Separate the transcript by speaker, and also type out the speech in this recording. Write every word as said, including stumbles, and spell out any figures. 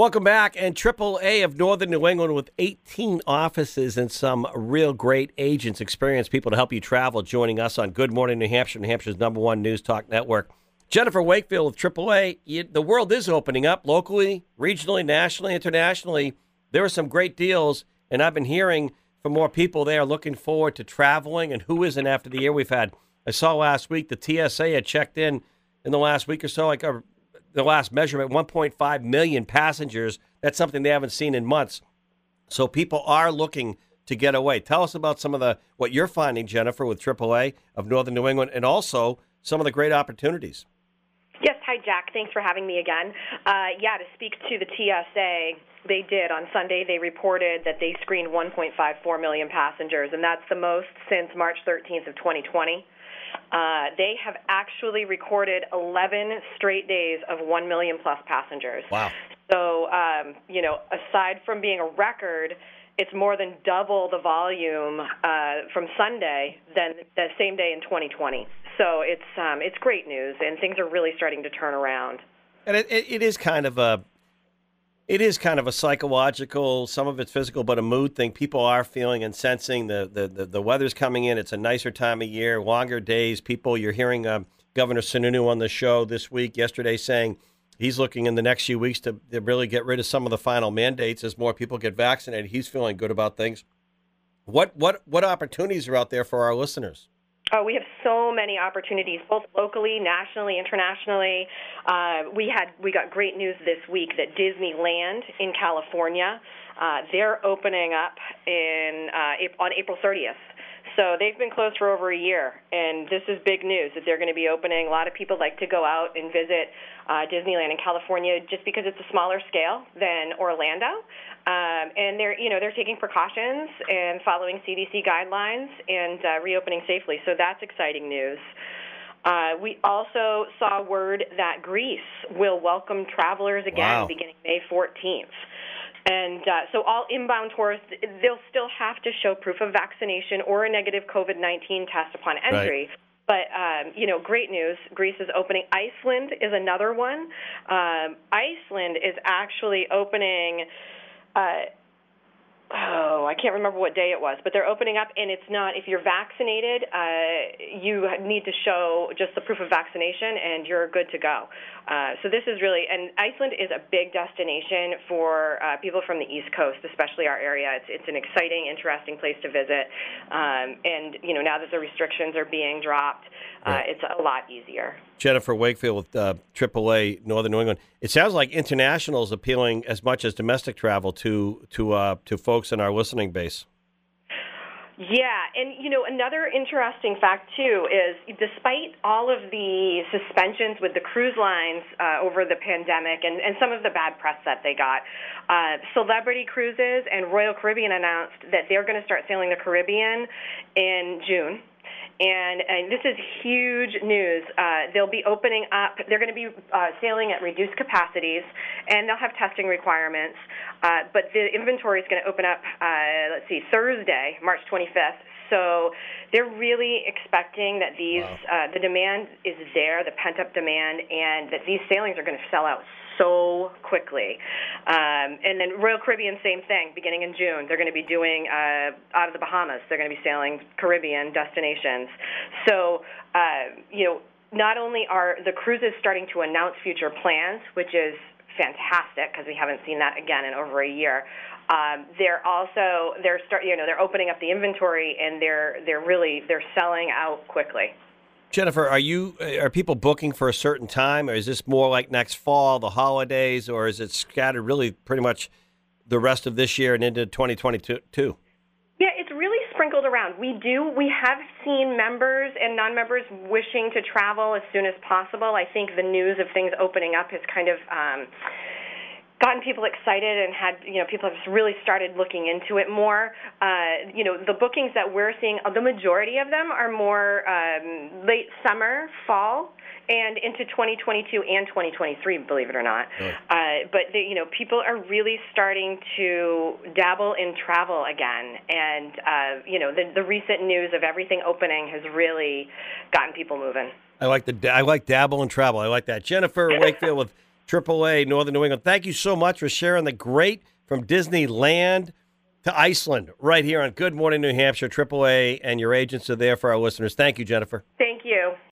Speaker 1: Welcome back. And triple A of Northern New England with eighteen offices and some real great agents, experienced people to help you travel, joining us on Good Morning New Hampshire, New Hampshire's number one news talk network. Jennifer Wakefield with triple A. You, the world is opening up locally, regionally, nationally, internationally. There are some great deals, and I've been hearing from more people there looking forward to traveling, and who isn't after the year we've had. I saw last week the T S A had checked in in the last week or so, like a the last measurement, one point five million passengers. That's something they haven't seen in months. So people are looking to get away. Tell us about some of the what you're finding, Jennifer, with triple A of Northern New England, and also some of the great opportunities.
Speaker 2: Yes, hi, Jack. Thanks for having me again. Uh, yeah, to speak to the T S A, they did. On Sunday, they reported that they screened one point five four million passengers, and that's the most since March thirteenth of twenty twenty. Uh, they have actually recorded eleven straight days of one million plus passengers.
Speaker 1: Wow.
Speaker 2: So, um, you know, aside from being a record, it's more than double the volume uh, from Sunday than the same day in twenty twenty. So it's um, it's great news, and things are really starting to turn around.
Speaker 1: And it, it, it is kind of a It is kind of a psychological, some of it's physical, but a mood thing. People are feeling and sensing the the, the, the weather's coming in. It's a nicer time of year, longer days. People, you're hearing uh, Governor Sununu on the show this week, yesterday, saying he's looking in the next few weeks to, to really get rid of some of the final mandates as more people get vaccinated. He's feeling good about things. What what what opportunities are out there for our listeners?
Speaker 2: Oh, we have so many opportunities, both locally, nationally, internationally. Uh, we had we got great news this week that Disneyland in California, uh, they're opening up in uh, on April thirtieth. So they've been closed for over a year, and this is big news that they're going to be opening. A lot of people like to go out and visit uh, Disneyland in California just because it's a smaller scale than Orlando, um, and they're you know they're taking precautions and following C D C guidelines and uh, reopening safely. So that's exciting news. Uh, we also saw word that Greece will welcome travelers again
Speaker 1: wow. beginning
Speaker 2: May fourteenth. And uh, so all inbound tourists, they'll still have to show proof of vaccination or a negative COVID nineteen test upon entry.
Speaker 1: Right.
Speaker 2: But, um, you know, great news. Greece is opening. Iceland is another one. Um, Iceland is actually opening, uh, oh, I can't remember what day it was, but they're opening up, and it's not, if you're vaccinated, uh, you need to show just the proof of vaccination, and you're good to go. Uh, so this is really, and Iceland is a big destination for uh, people from the East Coast, especially our area. It's it's an exciting, interesting place to visit, um, and you know now that the restrictions are being dropped, uh,
Speaker 1: right.
Speaker 2: it's a lot easier.
Speaker 1: Jennifer Wakefield with uh, triple A Northern New England. It sounds like international is appealing as much as domestic travel to to uh, to folks in our listening base.
Speaker 2: Yeah, and, you know, another interesting fact, too, is despite all of the suspensions with the cruise lines uh, over the pandemic and, and some of the bad press that they got, uh, Celebrity Cruises and Royal Caribbean announced that they're going to start sailing the Caribbean in June. And, and this is huge news. Uh, they'll be opening up. They're going to be uh, sailing at reduced capacities, and they'll have testing requirements. Uh, but the inventory is going to open up, uh, let's see, Thursday, March twenty-fifth. So they're really expecting that these, wow. uh, the demand is there, the pent-up demand, and that these sailings are going to sell out so quickly. Um, and then Royal Caribbean, same thing, beginning in June. They're going to be doing, uh, out of the Bahamas, they're going to be sailing Caribbean destinations. So, uh, you know, not only are the cruises starting to announce future plans, which is fantastic because we haven't seen that again in over a year. Um, they're also they're start you know they're opening up the inventory, and they're they're really they're selling out quickly.
Speaker 1: Jennifer, are you are people booking for a certain time, or is this more like next fall, the holidays, or is it scattered really pretty much the rest of this year and into twenty twenty-two?
Speaker 2: Yeah, it's really sprinkled around. We do. We have seen members and non-members wishing to travel as soon as possible. I think the news of things opening up has kind of um, gotten people excited and had, you know, people have really started looking into it more. Uh, you know, the bookings that we're seeing, the majority of them are more um, late summer, fall, and into twenty twenty-two and twenty twenty-three, believe it or not. Really? Uh, but, the, you know, people are really starting to dabble in travel again. And, uh, you know, the, the recent news of everything opening has really gotten people moving.
Speaker 1: I like the I like dabble and travel. I like that. Jennifer Wakefield with triple A Northern New England. Thank you so much for sharing the great from Disneyland to Iceland right here on Good Morning New Hampshire. triple A and your agents are there for our listeners. Thank you, Jennifer.
Speaker 2: Thank you.